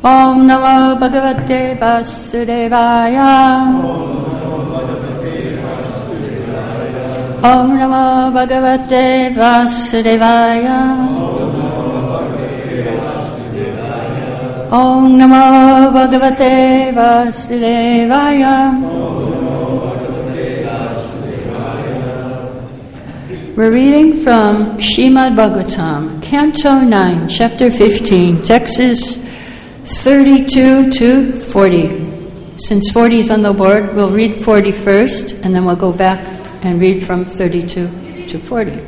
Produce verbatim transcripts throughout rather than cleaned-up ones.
Om Namo Bhagavate Vasudevaya. Om Namo Bhagavate Vasudevaya. Om Namo Bhagavate Vasudevaya. We're reading from Srimad Bhagavatam, Canto nine, Chapter fifteen, texts thirty-two to forty. Since forty is on the board, we'll read forty first, and then we'll go back and read from thirty-two to forty.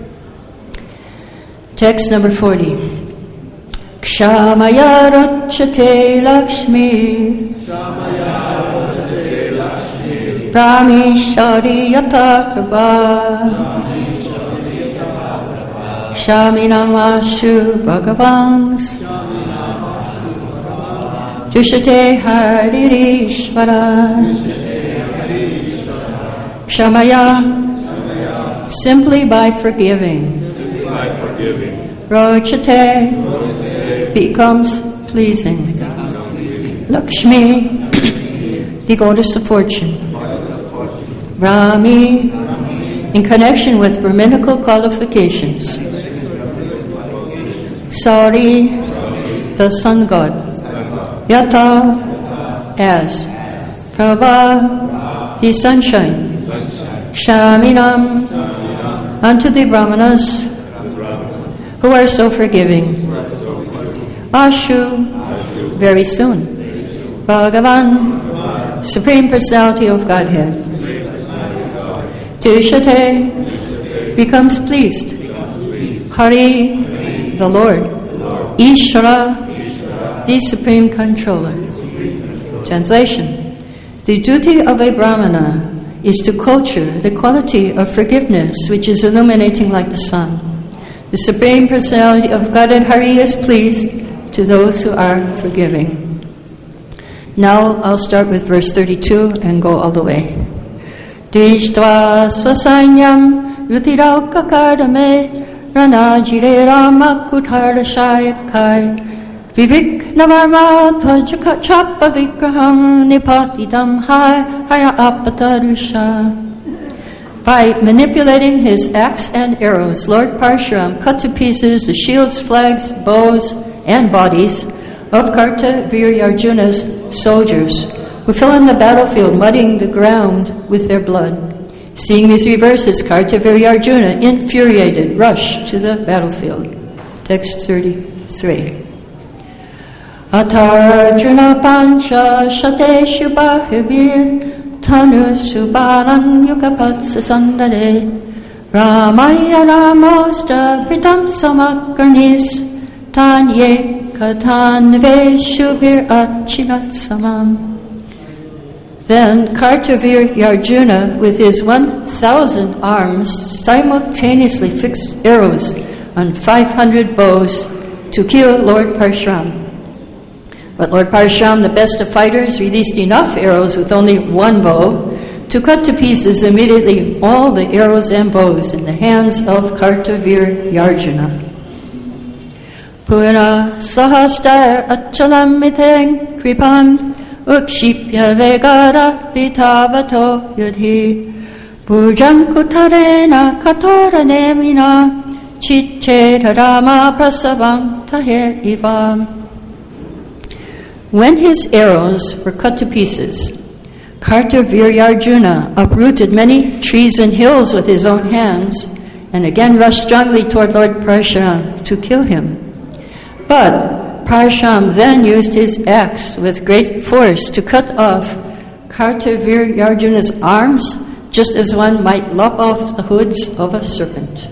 Text number forty. Kshamaya rachate lakshmi Brahmishari yata kraba Shaminam ashu bhagavans Tushate haririshvara Kshamaya, simply by forgiving. Rochate becomes pleasing. Lakshmi, the goddess of fortune. Brahmi, in connection with Brahminical qualifications. Sari, the sun god. Yata, as. Prabha, the sunshine. Shaminam, unto the Brahmanas, who are so forgiving. Ashu, very soon. Bhagavan, Supreme Personality of Godhead. Tushate, becomes pleased. Hari, the Lord. Ishvara, the Supreme Controller. Translation. The duty of a Brahmana is to culture the quality of forgiveness which is illuminating like the sun. The Supreme Personality of Godhead Hari is pleased to those who are forgiving. Now I'll start with verse thirty-two and go all the way. Drishtva swasainyam rutiraukakarame ranajire ramakutarashayakai vivik navarma dhajachapa vikraham nipatidam haya apatarusha. By manipulating his axe and arrows, Lord Parshuram cut to pieces the shields, flags, bows, and bodies of Kartavirya-Arjuna's soldiers, who fell on the battlefield, muddying the ground with their blood. Seeing these reverses, Kartavirya-Arjuna, infuriated, rushed to the battlefield. Text thirty-three. Atarjuna pancha shateshu bahibir Tanu Subanan Yukapatsa Sandare Ramaya Ramostra Pritam Samakarnis Tanye Katan Veshubhir Achinat Samam. Then Kartavirya-Arjuna, with his one thousand arms, simultaneously fixed arrows on five hundred bows to kill Lord Parshuram. But Lord Parshuram, the best of fighters, released enough arrows with only one bow to cut to pieces immediately all the arrows and bows in the hands of Kartavirya-Arjuna. Pura sahastar achalam miteng kripan ukshipya vegara vitavato yudhi pujam kutarena katora nemina chicheta rama prasavam tahe ivam. When his arrows were cut to pieces, Kartavirya-Arjuna uprooted many trees and hills with his own hands and again rushed strongly toward Lord Parshuram to kill him. But Parshuram then used his axe with great force to cut off Kartavirya-Arjuna's arms, just as one might lop off the hoods of a serpent.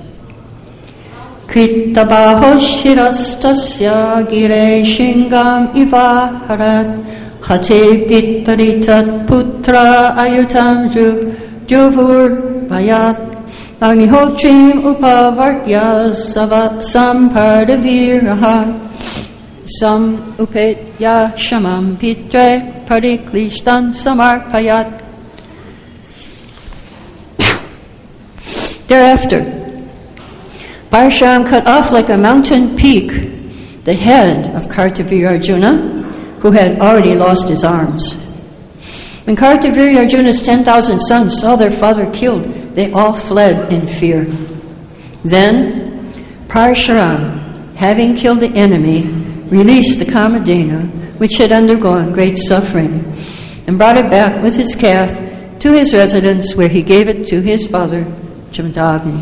Kritabaho shirastasya gire shingam ivaharat hate pitaritat putra ayutam ju juvur vayat agnihotrim upavartya sampardaviraha sam upetya shamam pitre pariklishtan samarpayat. Thereafter, Parshuram cut off like a mountain peak the head of Kartavirya-Arjuna, who had already lost his arms. When Kartavirya Arjuna's ten thousand sons saw their father killed, they all fled in fear. Then Parshuram, having killed the enemy, released the Kamadhenu, which had undergone great suffering, and brought it back with his calf to his residence, where he gave it to his father, Jamadagni.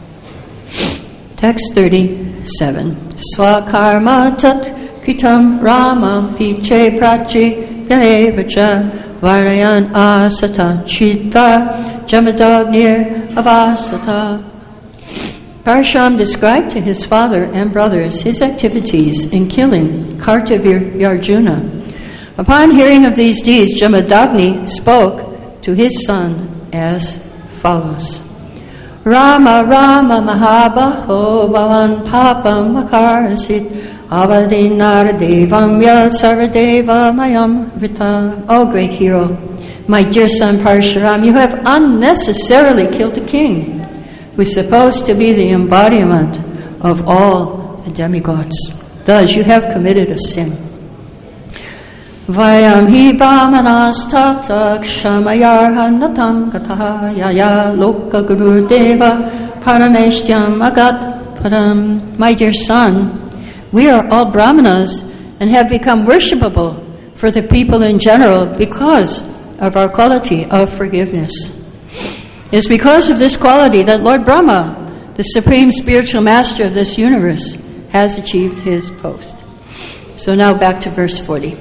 Text thirty-seven. Swakarma tat kritam ramam piche prachi yaevacha varayan asata chidva Jamadagnir avasata. Parshuram described to his father and brothers his activities in killing Kartavirya Arjuna. Upon hearing of these deeds, Jamadagni spoke to his son as follows. Rama Rama Mahabaho Bhavan Papam Makarasit Avadinar Devam Yad Sarvadeva Mayam Vita. O great hero, my dear son Parshuram, you have unnecessarily killed the king, who is supposed to be the embodiment of all the demigods. Thus, you have committed a sin. Vayam hi brahmanas tata kshamayarha natam gataha yaya loka guru deva parameshtyam agat param. My dear son, we are all brahmanas and have become worshipable for the people in general because of our quality of forgiveness. It is because of this quality that Lord Brahma, the supreme spiritual master of this universe, has achieved his post. So now back to verse forty.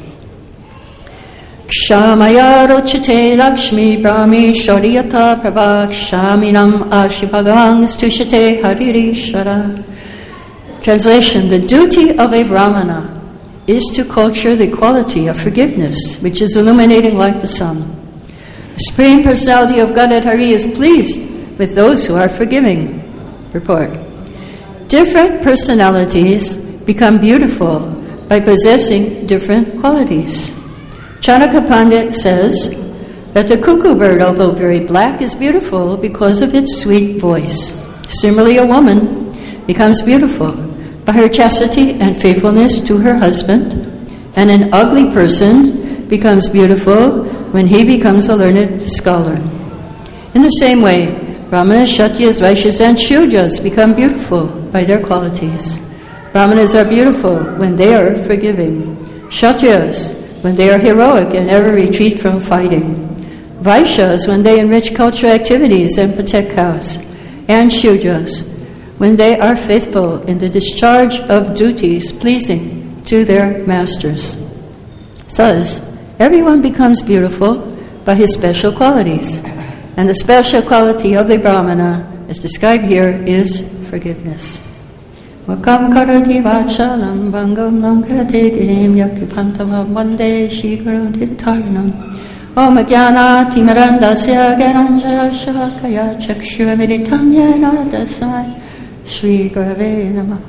Kshamaya rochite lakshmi brahmi shariyata prabha kshaminam ashibhagavang stushate hariri shara. Translation: the duty of a brahmana is to culture the quality of forgiveness, which is illuminating like the sun. The Supreme Personality of Godhead Hari is pleased with those who are forgiving. Report. Different personalities become beautiful by possessing different qualities. Chanaka Pandit says that the cuckoo bird, although very black, is beautiful because of its sweet voice. Similarly, a woman becomes beautiful by her chastity and faithfulness to her husband, and an ugly person becomes beautiful when he becomes a learned scholar. In the same way, Brahmanas, Kshatriyas, Vaishyas, and Shudras become beautiful by their qualities. Brahmanas are beautiful when they are forgiving. Kshatriyas, when they are heroic and never retreat from fighting. Vaishyas, when they enrich cultural activities and protect cows. And Shudras, when they are faithful in the discharge of duties pleasing to their masters. Thus, everyone becomes beautiful by his special qualities. And the special quality of the Brahmana, as described here, is forgiveness. Vakam karati vachalam bhangam lankate girim yakipantam vande shikaram tirtharanam Om jnana timarandasya gyananjara shalakaya chakshuramiditam yena dasai Shri Gurave Namah.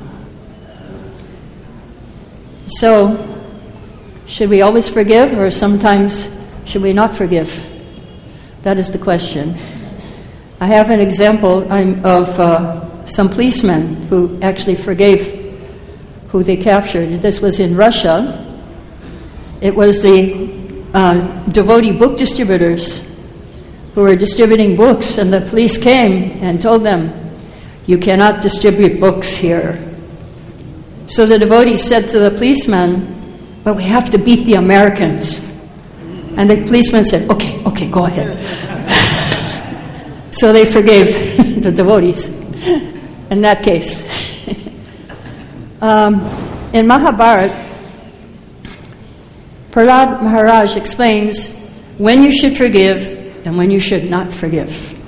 So, should we always forgive, or sometimes should we not forgive? That is the question. I have an example of uh, some policemen who actually forgave who they captured. This was in Russia. It was the uh, devotee book distributors who were distributing books, and the police came and told them, "You cannot distribute books here." So the devotees said to the policeman, "But we have to beat the Americans." And the policeman said, "Okay, okay, go ahead." So they forgave the devotees in that case. um, in Mahabharata, Prahlad Maharaj explains when you should forgive and when you should not forgive.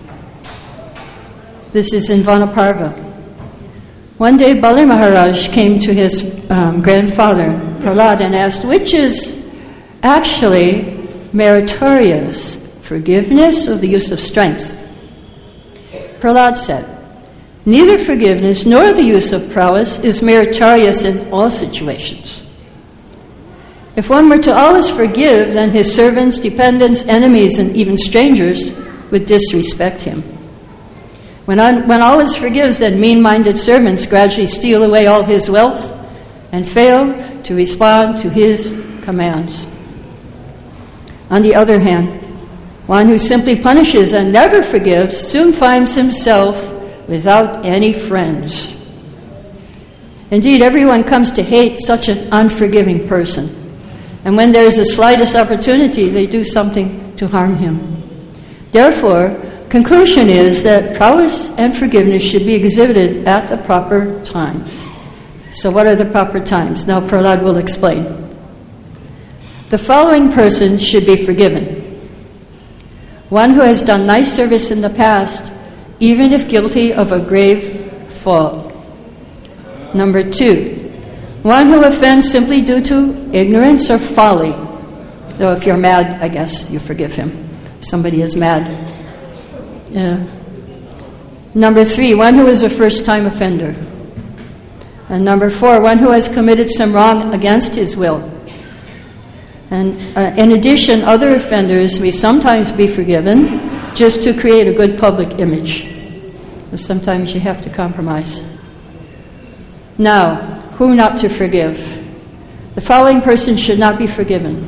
This is in Vanaparva. One day, Bali Maharaj came to his um, grandfather, Prahlad, and asked, which is actually meritorious, forgiveness or the use of strength? Prahlad said, neither forgiveness nor the use of prowess is meritorious in all situations. If one were to always forgive, then his servants, dependents, enemies, and even strangers would disrespect him. When one, one always forgives, then mean-minded servants gradually steal away all his wealth and fail to respond to his commands. On the other hand, one who simply punishes and never forgives soon finds himself without any friends. Indeed, everyone comes to hate such an unforgiving person. And when there is the slightest opportunity, they do something to harm him. Therefore, conclusion is that prowess and forgiveness should be exhibited at the proper times. So what are the proper times? Now Prahlad will explain. The following person should be forgiven. One who has done nice service in the past, even if guilty of a grave fault. Number two, one who offends simply due to ignorance or folly. Though if you're mad, I guess you forgive him. If somebody is mad. Yeah. Number three, one who is a first-time offender. And number four, one who has committed some wrong against his will. And uh, in addition, other offenders may sometimes be forgiven just to create a good public image. But sometimes you have to compromise. Now, who not to forgive? The following person should not be forgiven.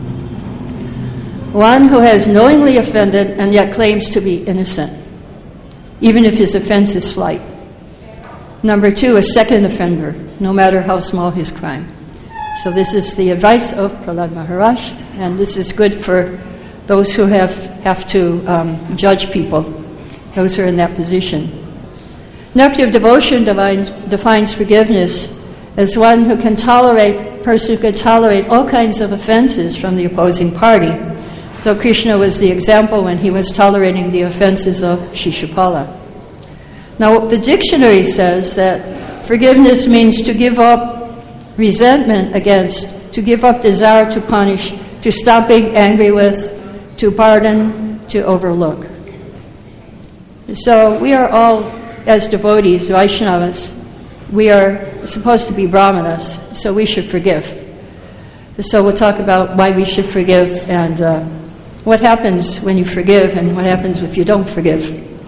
One who has knowingly offended and yet claims to be innocent, even if his offense is slight. Number two, a second offender, no matter how small his crime. So this is the advice of Prahlad Maharaj, and this is good for those who have, have to um, judge people, those who are in that position. Nectar of Devotion defines, defines forgiveness as one who can tolerate, person who can tolerate all kinds of offenses from the opposing party. So Krishna was the example when he was tolerating the offenses of Shishupala. Now the dictionary says that forgiveness means to give up resentment against, to give up desire to punish, to stop being angry with, to pardon, to overlook. So we are all, as devotees, Vaishnavas, we are supposed to be brahmanas, so we should forgive. So we'll talk about why we should forgive and uh, what happens when you forgive and what happens if you don't forgive.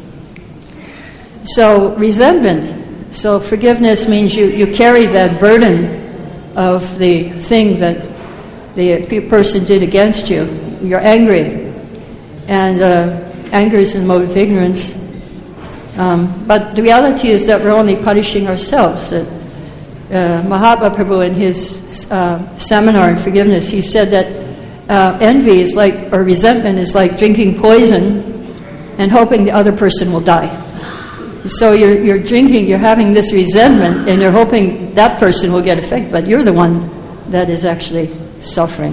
So resentment, so forgiveness means you, you carry that burden of the thing that the person did against you. You're angry, and uh, anger is the mode of ignorance. Um, but the reality is that we're only punishing ourselves. That uh, Mahatma Prabhu, in his uh, seminar on forgiveness, he said that uh, envy is like, or resentment is like drinking poison and hoping the other person will die. So you're, you're drinking, you're having this resentment, and you're hoping that person will get affected, but you're the one that is actually suffering.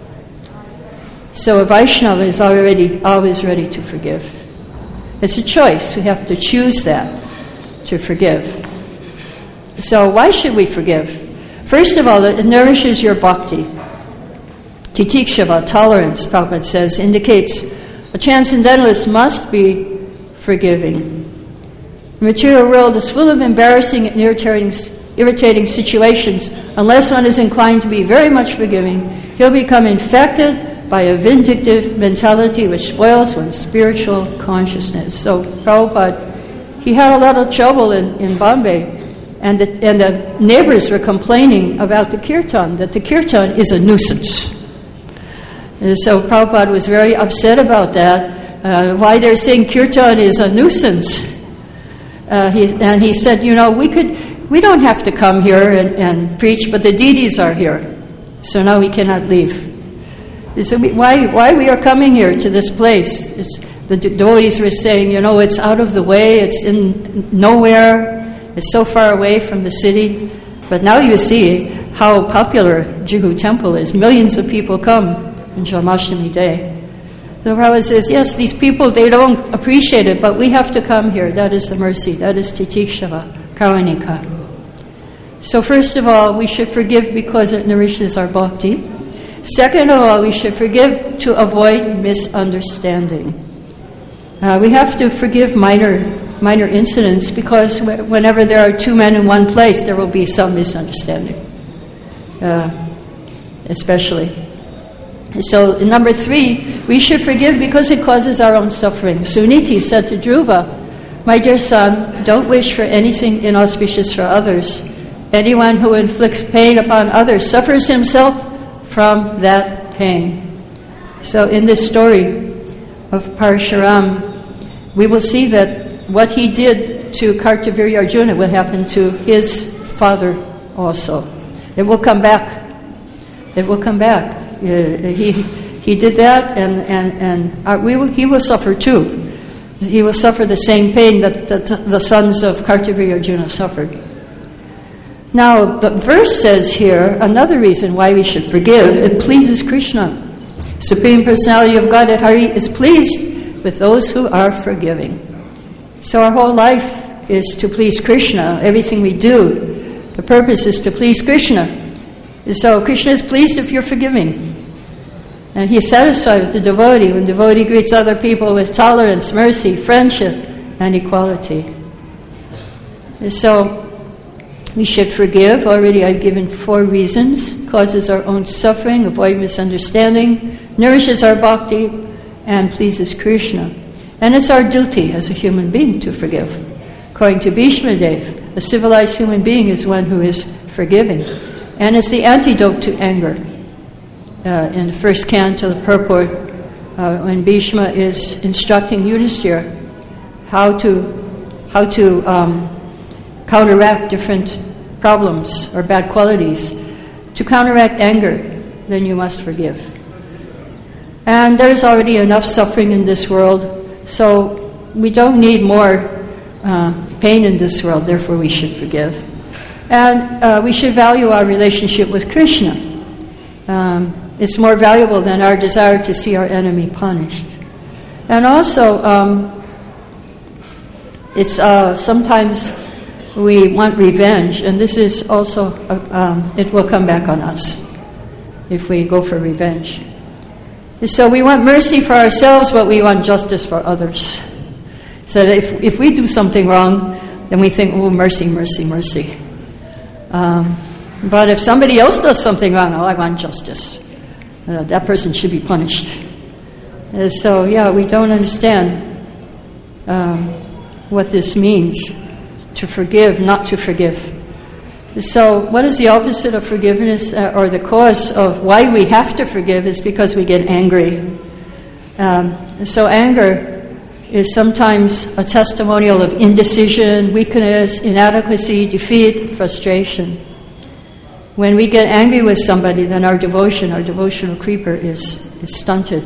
So a Vaishnava is already always ready to forgive. It's a choice. We have to choose that, to forgive. So why should we forgive? First of all, it nourishes your bhakti. Titikshava, tolerance, Prabhupada says, indicates a transcendentalist must be forgiving. The material world is full of embarrassing and irritating, irritating situations. Unless one is inclined to be very much forgiving, he'll become infected by a vindictive mentality which spoils one's spiritual consciousness. So Prabhupada, he had a lot of trouble in, in Bombay, and the, and the neighbors were complaining about the kirtan, that the kirtan is a nuisance. And so Prabhupada was very upset about that, uh, why they're saying kirtan is a nuisance. Uh, he, and he said, you know, we could, we don't have to come here and, and preach, but the deities are here, so now we cannot leave. So we, why why we are coming here to this place? It's, the devotees were saying, you know, it's out of the way, it's in nowhere, it's so far away from the city. But now you see how popular Juhu Temple is. Millions of people come on Janmashtami Day. The Prabhupada says, yes, these people, they don't appreciate it, but we have to come here. That is the mercy. That is Titikshava, Karanika. So first of all, we should forgive because it nourishes our bhakti. Second of all, we should forgive to avoid misunderstanding. Uh, we have to forgive minor minor incidents because w- whenever there are two men in one place, there will be some misunderstanding, uh, especially. So, number three, we should forgive because it causes our own suffering. Suniti said to Dhruva, my dear son, don't wish for anything inauspicious for others. Anyone who inflicts pain upon others suffers himself from that pain. So in this story of Parashuram, we will see that what he did to Kartavirya Arjuna will happen to his father also. It will come back. It will come back. Uh, he he did that, and and and uh, we will, he will suffer too. He will suffer the same pain that, that the sons of Kartavirya Arjuna suffered. Now, the verse says here, another reason why we should forgive, it pleases Krishna. Supreme Personality of Godhead Hari is pleased with those who are forgiving. So our whole life is to please Krishna. Everything we do, the purpose is to please Krishna. So Krishna is pleased if you're forgiving. And he is satisfied with the devotee when the devotee greets other people with tolerance, mercy, friendship, and equality. And so we should forgive. Already I've given four reasons. Causes our own suffering, avoid misunderstanding, nourishes our bhakti, and pleases Krishna. And it's our duty as a human being to forgive. According to Bhishma Dev, a civilized human being is one who is forgiving. And it's the antidote to anger. Uh, in the first canto of the purport, uh, when Bhishma is instructing Yudhishthira how to how to um, counteract different problems or bad qualities. To counteract anger, then you must forgive. And there is already enough suffering in this world, so we don't need more uh, pain in this world, therefore we should forgive. And uh, we should value our relationship with Krishna. Um, it's more valuable than our desire to see our enemy punished. And also, um, it's uh, sometimes we want revenge, and this is also, uh, um, it will come back on us if we go for revenge. So we want mercy for ourselves, but we want justice for others. So if if we do something wrong, then we think, oh, mercy, mercy, mercy. Um, but if somebody else does something wrong, oh, I want justice. Uh, that person should be punished. Uh, so, yeah, we don't understand um, what this means, to forgive, not to forgive. So what is the opposite of forgiveness, uh, or the cause of why we have to forgive is because we get angry. Um, so anger is sometimes a testimonial of indecision, weakness, inadequacy, defeat, frustration. When we get angry with somebody, then our devotion, our devotional creeper is, is stunted.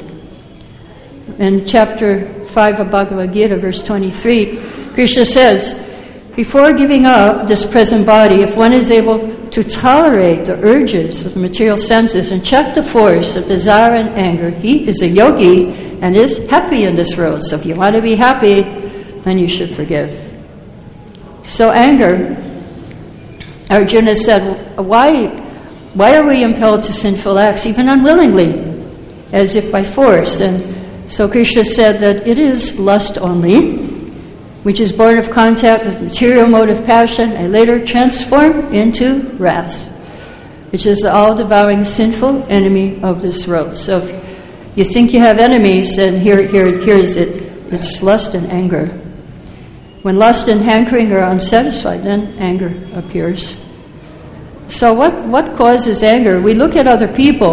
In chapter five of Bhagavad Gita, verse twenty-three, Krishna says, before giving up this present body, if one is able to tolerate the urges of the material senses and check the force of desire and anger, he is a yogi and is happy in this world. So if you want to be happy, then you should forgive. So anger, Arjuna said, why, why are we impelled to sinful acts, even unwillingly, as if by force? And so Krishna said that it is lust only, which is born of contact with material mode of passion and later transformed into wrath, which is the all-devouring sinful enemy of this world. So if you think you have enemies, then here, here, here's it. It's lust and anger. When lust and hankering are unsatisfied, then anger appears. So what, what causes anger? We look at other people,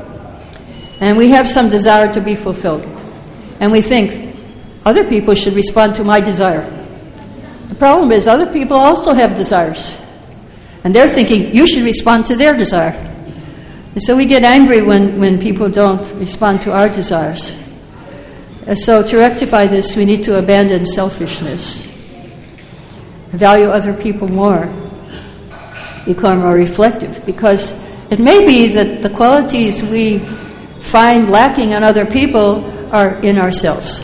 and we have some desire to be fulfilled. And we think, other people should respond to my desire. The problem is other people also have desires. And they're thinking, you should respond to their desire. And so we get angry when, when people don't respond to our desires. And so to rectify this, we need to abandon selfishness. Value other people more. Become more reflective. Because it may be that the qualities we find lacking in other people are in ourselves.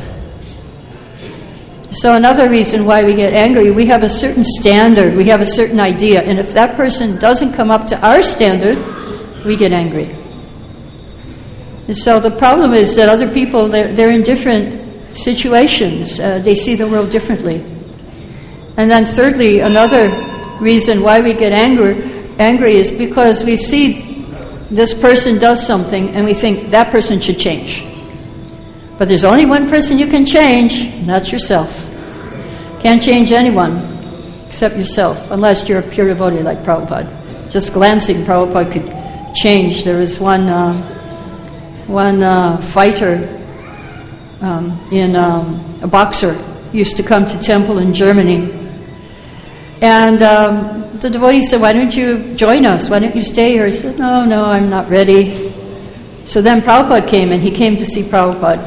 So another reason why we get angry, we have a certain standard, we have a certain idea, and if that person doesn't come up to our standard, we get angry. And so the problem is that other people, they're, they're in different situations. Uh, they see the world differently. And then thirdly, another reason why we get angry, angry is because we see this person does something and we think that person should change. But there's only one person you can change, and that's yourself. Can't change anyone except yourself, unless you're a pure devotee like Prabhupada. Just glancing, Prabhupada could changed. There was one uh, one uh, fighter um, in um, a boxer used to come to temple in Germany, and um, the devotee said, "Why don't you join us? Why don't you stay here?" He said, "No, no, I'm not ready." So then Prabhupada came, and he came to see Prabhupada,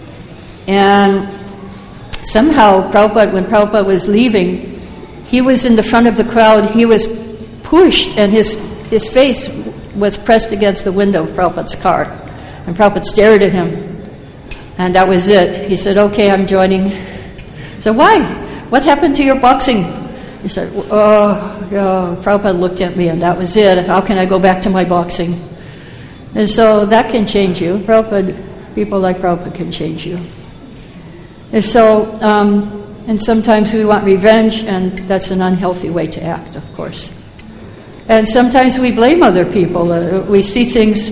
and somehow Prabhupada, when Prabhupada was leaving, he was in the front of the crowd. He was pushed, and his his face was pressed against the window of Prabhupada's car. And Prabhupada stared at him. And that was it. He said, "Okay, I'm joining." So why? What happened to your boxing? He said, oh, oh, Prabhupada looked at me, and that was it. How can I go back to my boxing? And so that can change you. Prabhupada, people like Prabhupada can change you. And so, um, and sometimes we want revenge, and that's an unhealthy way to act, of course. And sometimes we blame other people. Uh, we see things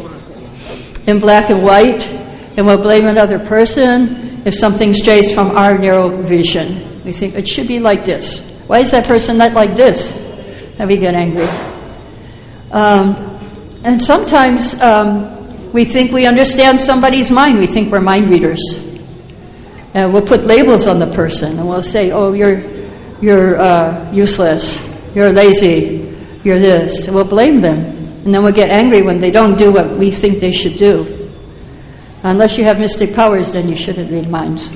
in black and white, and we'll blame another person if something strays from our narrow vision. We think, it should be like this. Why is that person not like this? And we get angry. Um, and sometimes um, we think we understand somebody's mind. We think we're mind readers. And we'll put labels on the person, and we'll say, oh, you're, you're uh, useless, you're lazy, you're this. And we'll blame them. And then we'll get angry when they don't do what we think they should do. Unless you have mystic powers, then you shouldn't read minds.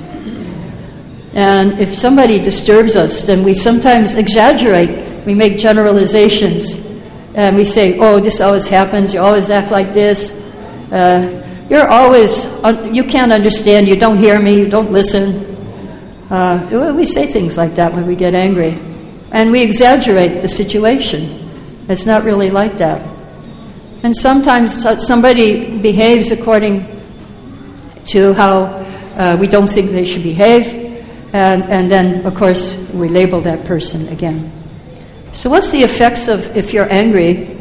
And if somebody disturbs us, then we sometimes exaggerate. We make generalizations. And we say, oh, this always happens. You always act like this. Uh, you're always, un- you can't understand. You don't hear me. You don't listen. Uh, we say things like that when we get angry. And we exaggerate the situation. It's not really like that. And sometimes somebody behaves according to how uh, we don't think they should behave, and, and then, of course, we label that person again. So what's the effects of if you're angry?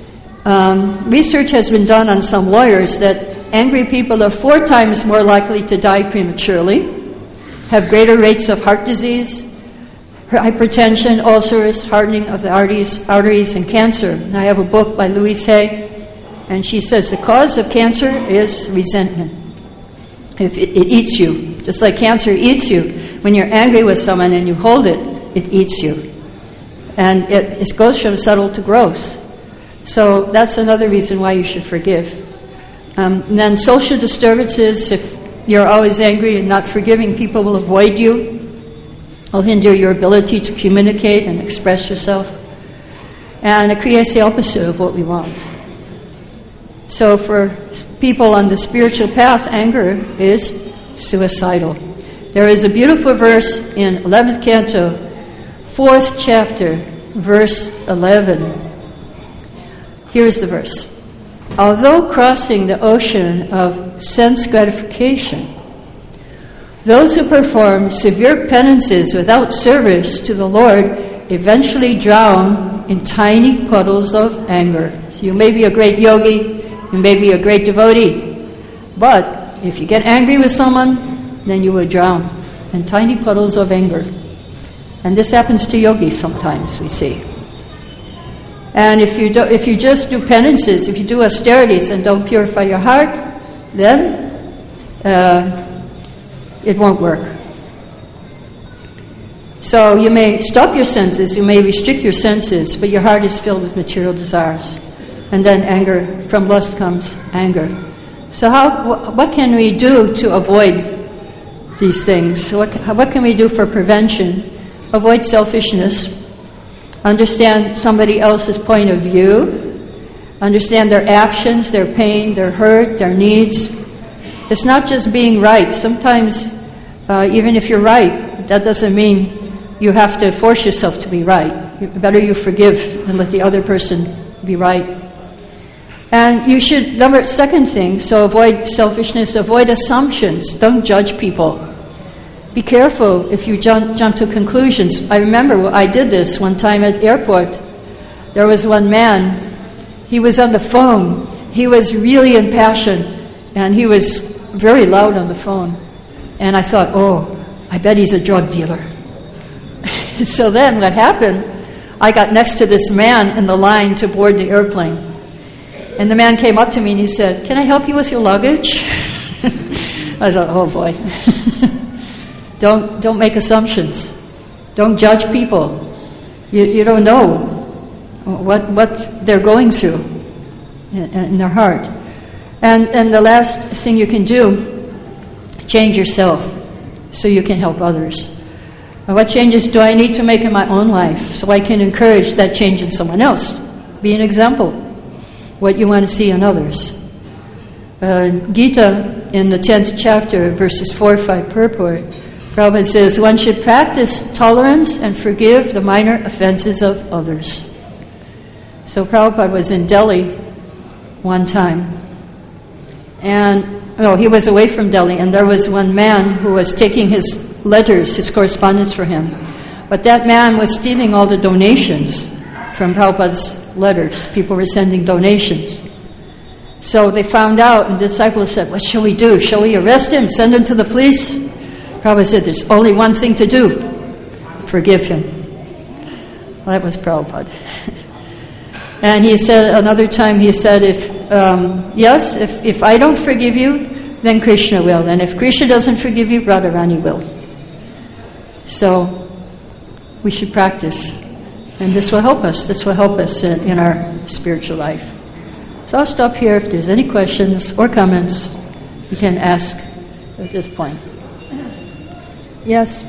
Um, research has been done on some lawyers that angry people are four times more likely to die prematurely, have greater rates of heart disease, hypertension, ulcers, hardening of the arteries, arteries and cancer. I have a book by Louise Hay, and she says the cause of cancer is resentment. If it, it eats you, just like cancer eats you. When you're angry with someone and you hold it, it eats you. And it, it goes from subtle to gross. So that's another reason why you should forgive. Um, and then social disturbances, if you're always angry and not forgiving, people will avoid you, will hinder your ability to communicate and express yourself. And it creates the opposite of what we want. So for people on the spiritual path, anger is suicidal. There is a beautiful verse in eleventh canto, fourth chapter, verse eleven. Here is the verse. Although crossing the ocean of sense gratification, those who perform severe penances without service to the Lord eventually drown in tiny puddles of anger. You may be a great yogi, you may be a great devotee, but if you get angry with someone, then you will drown in tiny puddles of anger. And this happens to yogis sometimes, we see. And if you do, if you just do penances, if you do austerities and don't purify your heart, then uh, it won't work. So you may stop your senses, you may restrict your senses, but your heart is filled with material desires. And then anger, from lust comes anger. So how? Wh- what can we do to avoid these things? What, what can we do for prevention? Avoid selfishness. Understand somebody else's point of view. Understand their actions, their pain, their hurt, their needs. It's not just being right. Sometimes, uh, even if you're right, that doesn't mean you have to force yourself to be right. Better you forgive and let the other person be right. And you should, number, second thing, so avoid selfishness, avoid assumptions. Don't judge people. Be careful if you jump, jump to conclusions. I remember I did this one time at airport. There was one man, he was on the phone. He was really in passion, and he was very loud on the phone. And I thought, oh, I bet he's a drug dealer. So then what happened, I got next to this man in the line to board the airplane. And the man came up to me and he said, "Can I help you with your luggage?" I thought, oh boy. don't don't make assumptions. Don't judge people. You you don't know what what they're going through in, in their heart. And and the last thing you can do, change yourself so you can help others. What changes do I need to make in my own life so I can encourage that change in someone else? Be an example. What you want to see in others. Uh, Gita, in the tenth chapter, verses four, five purport, Prabhupada says, one should practice tolerance and forgive the minor offenses of others. So Prabhupada was in Delhi one time. And, no, he was away from Delhi, and there was one man who was taking his letters, his correspondence for him. But that man was stealing all the donations from Prabhupada's letters. People were sending donations. So they found out, and the disciples said, what shall we do? Shall we arrest him, send him to the police? Prabhupada said, there's only one thing to do. Forgive him. Well, that was Prabhupada. And he said, another time he said, if um, yes, if, if I don't forgive you, then Krishna will. And if Krishna doesn't forgive you, Radharani will. So we should practice. And this will help us. This will help us in, in our spiritual life. So I'll stop here. If there's any questions or comments, you can ask at this point. Yes?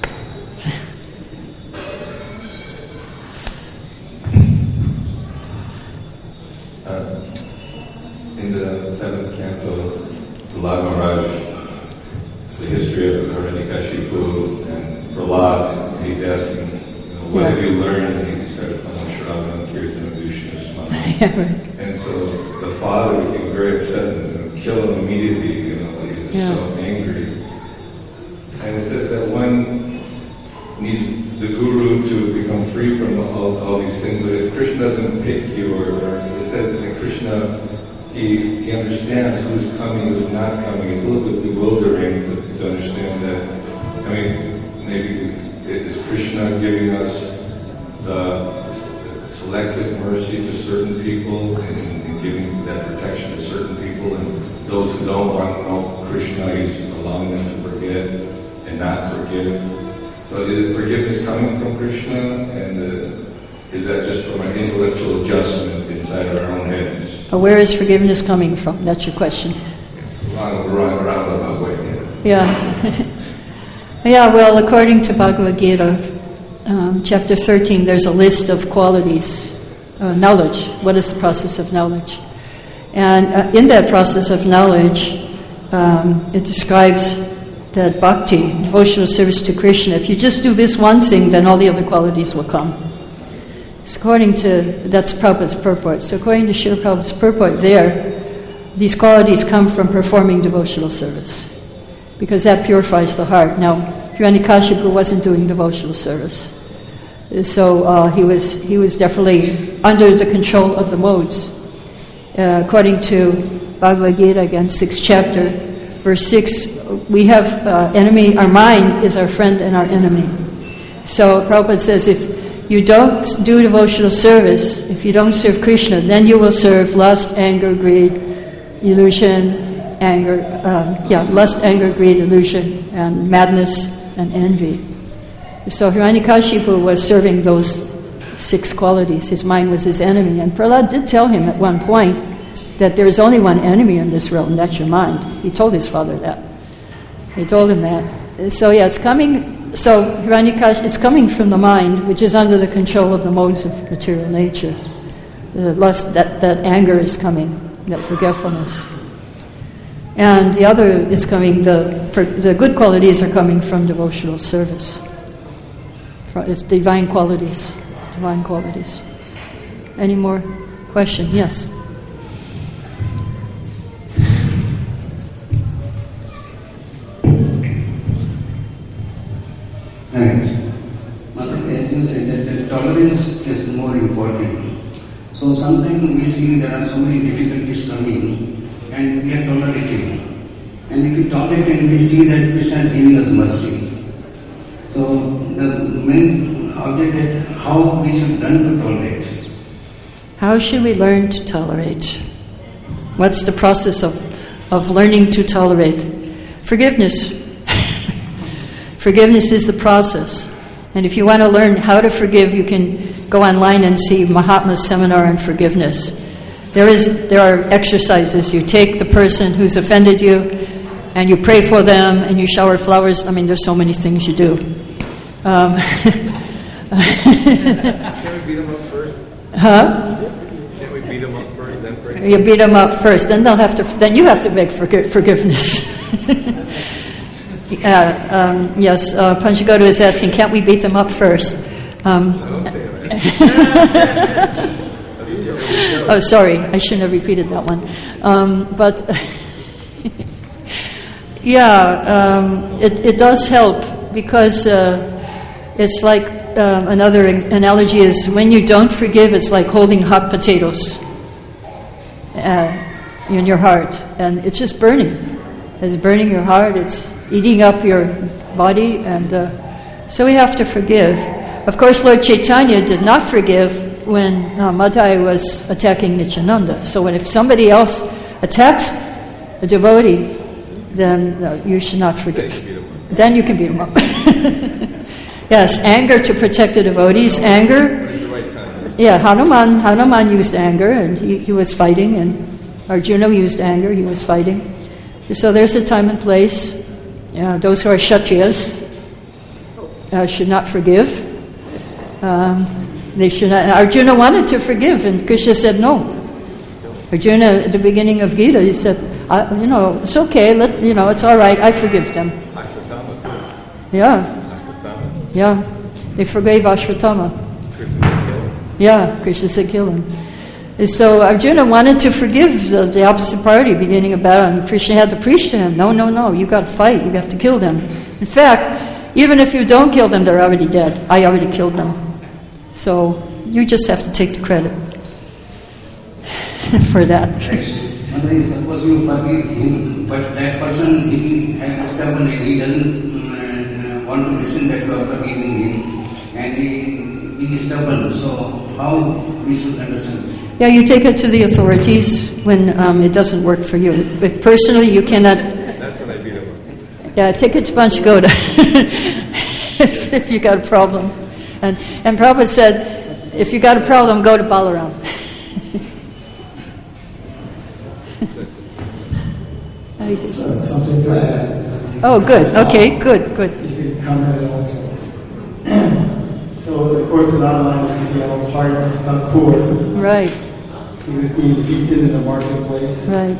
Uh, in the seventh canto, Prahlad Maharaj, the history of Hiranyakashipu and Prahlad, he's asking, you know, what yeah. have you learned? And he started someone Shravan, Kirtan, Vishnu, Smana. Yeah, right. And so the father became very upset and killed him immediately, you know, he was yeah. so angry. And it says that one needs the guru to become free from all, all these things, but if Krishna doesn't pick you, or, or it says that Krishna, he, he understands who's coming, who's not coming. It's a little bit bewildering to, to understand that. I mean, maybe is Krishna giving us the selective mercy to certain people and, and giving that protection to certain people, and those who don't want to know Krishna, he's allowing them to forget and not forgive. So is forgiveness coming from Krishna, and uh, is that just from an intellectual adjustment inside our own heads? But where is forgiveness coming from? That's your question. Wrong, wrong, roundabout way. Yeah. Yeah, well, according to Bhagavad Gita, um, chapter thirteen, there's a list of qualities. Uh, knowledge. What is the process of knowledge? And uh, in that process of knowledge, um, it describes that bhakti, devotional service to Krishna, if you just do this one thing, then all the other qualities will come. So according to, that's Prabhupada's purport. So according to Srila Prabhupada's purport there, these qualities come from performing devotional service, because that purifies the heart. Now, Hiranyakashipu wasn't doing devotional service. So uh, he was he was definitely under the control of the modes. Uh, according to Bhagavad Gita, again, sixth chapter, verse six, we have uh, enemy, our mind is our friend and our enemy. So Prabhupada says, if you don't do devotional service, if you don't serve Krishna, then you will serve lust, anger, greed, illusion, anger, um, yeah, lust, anger, greed, illusion, and madness, and envy. So Hiranyakashipu was serving those six qualities. His mind was his enemy. And Prahlad did tell him at one point that there is only one enemy in this world, and that's your mind. He told his father that. He told him that. So yeah, it's coming, so Hiranyakashipu, it's coming from the mind, which is under the control of the modes of material nature. The lust, that, that anger is coming, that forgetfulness. And the other is coming, the, for, the good qualities are coming from devotional service. It's divine qualities, divine qualities. Any more question? Yes. Thanks. Mother, as you said, that the tolerance is more important. So sometimes we see there are so many difficulties coming, and we are tolerating. And if we tolerate and we see that Krishna is giving us mercy. So the main object is how we should learn to tolerate. How should we learn to tolerate? What's the process of, of learning to tolerate? Forgiveness. Forgiveness is the process. And if you want to learn how to forgive, you can go online and see Mahatma's seminar on forgiveness. There is, there are exercises. You take the person who's offended you, and you pray for them, and you shower flowers. I mean, there's so many things you do. Um, Can we beat them up first? huh? Can we beat them up first, then pray? You beat them up first, then they'll have to. Then you have to beg for forgiveness. uh, um, yes, uh, Panchagoda is asking, can't we beat them up first? Um, Don't say that. oh, sorry, I shouldn't have repeated that one. Um, but yeah, um, it, it does help because uh, it's like uh, another ex- analogy is when you don't forgive, it's like holding hot potatoes uh, in your heart, and it's just burning. It's burning your heart. It's eating up your body, and uh, so we have to forgive. Of course, Lord Chaitanya did not forgive when uh, Madhai was attacking Nityananda. So when if somebody else attacks a devotee, then uh, you should not forgive. Then you can beat them up. Yes, anger to protect the devotees. Anger. Yeah, Hanuman. Hanuman used anger, and he, he was fighting, and Arjuna used anger. He was fighting. So there's a time and place. Uh, those who are Kshatriyas uh, should not forgive. Um, They should not, Arjuna wanted to forgive, and Krishna said no. Arjuna, at the beginning of Gita, he said, I, you know, it's okay, let, you know, it's all right, I forgive them. Ashwatthama too. Yeah. Ashwatthama. Yeah. They forgave Ashwatthama. Krishna said kill him. Yeah, Krishna said kill him. And so Arjuna wanted to forgive the, the opposite party beginning a battle, and Krishna had to preach to him, no, no, no, you got to fight, you have to kill them. In fact, even if you don't kill them, they're already dead. I already killed them. So you just have to take the credit for that. Mother, suppose you forgive him, but that person, he has stubborn and he doesn't uh, want to listen that you are forgiving him, and he, he is stubborn. So how we should understand this? Yeah, you take it to the authorities when um, it doesn't work for you. If personally you cannot... That's when I beat him up. Yeah, take it to Panchagoda if, if you got a problem. And, and Prabhupada said, if you got a problem, go to Balaram. So something to add. Oh, good. Okay, good, good. You can comment it also. So, of course, in our line, we see how hard it's not poor. Right. He was being beaten in the marketplace. Right.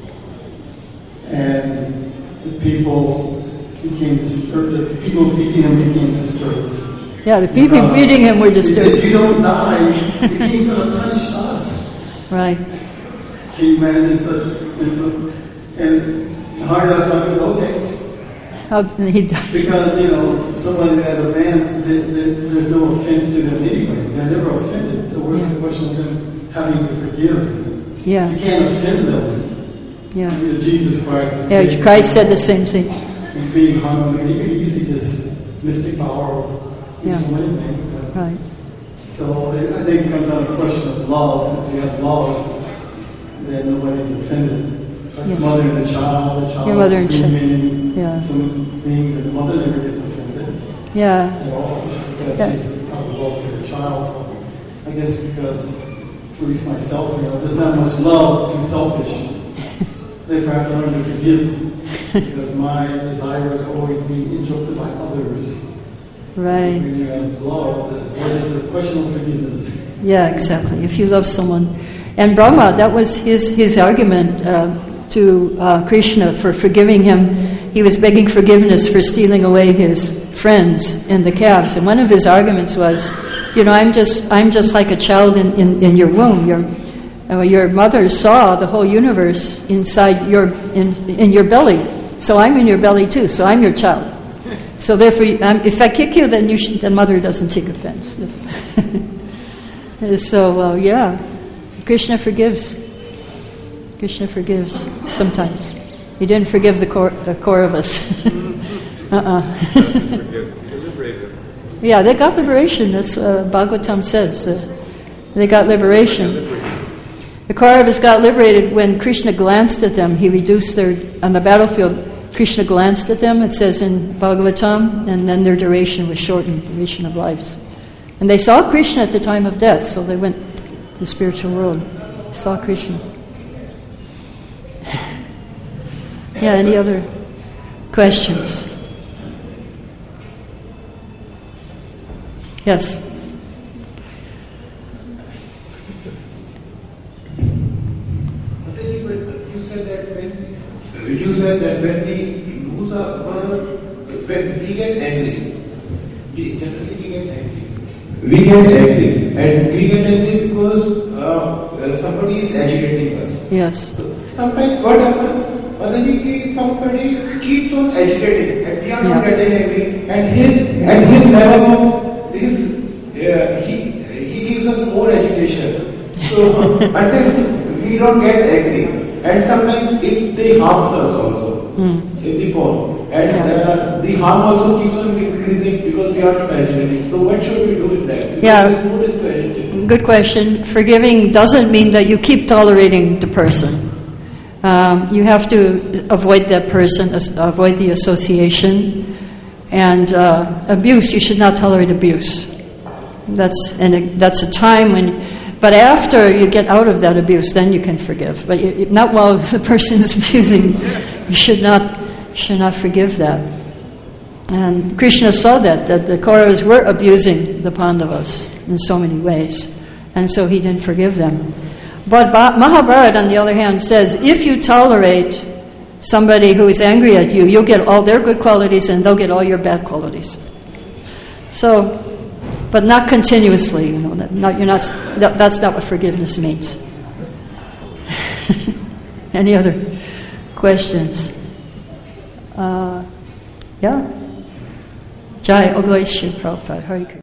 And the people became disturbed. The people beating him became disturbed. Yeah, the people Because beating him were he said, disturbed. if you don't die, the king's going to punish us. Right. Can you imagine such? And, so, and Haridas Thakur said, okay. How he died. Because, you know, somebody that advanced, they, they, there's no offense to them anyway. They're never offended. So where's the question of them having to forgive? Yeah. You can't offend them. Yeah. I mean, Jesus Christ is Yeah, being- Christ said the same thing. He's being humble. He could easily just mystic power do Yeah. so many things. But, Right. so I think it comes down to the question of love. If you have love, then nobody's offended. Like Yes. the mother and the child, the child Your mother and is child. screaming Yeah. some things, and the mother never gets offended Yeah. at all. Because Yeah. she's out of love for the child. So I guess because, for at least myself, you know, there's not much love, too selfish. Therefore, I have to learn to forgive. Because my desire is always being interrupted by others. Right. When you have love, there's a question of forgiveness. Yeah, exactly. If you love someone. And Brahma, that was his, his argument uh, to uh, Krishna for forgiving him. He was begging forgiveness for stealing away his friends and the calves. And one of his arguments was, you know, I'm just I'm just like a child in, in, in your womb. Your uh, your mother saw the whole universe inside your in in your belly. So I'm in your belly too. So I'm your child. So therefore, um, if I kick you, then you should, then mother doesn't take offense. So uh, yeah, Krishna forgives. Krishna forgives sometimes. He didn't forgive the core, the core of us. uh-uh. Yeah, they got liberation. That's uh, Bhagavatam says. Uh, they got liberation. The Kauravas got liberated when Krishna glanced at them. He reduced their, on the battlefield, Krishna glanced at them, it says in Bhagavatam, and then their duration was shortened, duration of lives. And they saw Krishna at the time of death, so they went to the spiritual world, saw Krishna. Yeah, any other questions? Yes. You said that when you said that when we lose our when we get angry, we generally we get angry. We get angry, and we get angry because uh, somebody is agitating us. Yes. So sometimes what happens? Mataji, somebody keeps on agitating, and we are not Yeah. getting angry, and his and his level of his uh, he he gives us more agitation. So until we don't get angry. And sometimes it they harms us also Mm. in the form, and uh, the harm also keeps on increasing because we are not agitating. So what should we do with that? Because Yeah. there is no risk to agitate. Good question. Forgiving doesn't mean that you keep tolerating the person. Um, you have to avoid that person, as- avoid the association, and uh, abuse. You should not tolerate abuse. That's and it, that's a time when. But after you get out of that abuse, then you can forgive. But you, you- not while the person is abusing. You should not should not forgive that. And Krishna saw that that the Kauravas were abusing the Pandavas in so many ways, and so he didn't forgive them. But Ba- Mahabharata, on the other hand, says if you tolerate somebody who is angry at you, you'll get all their good qualities and they'll get all your bad qualities. So, but not continuously. You know, that not, you're not. That, that's not what forgiveness means. Any other questions? Uh, yeah. Jai, oh, glory to Prabhupada. Hare Krishna.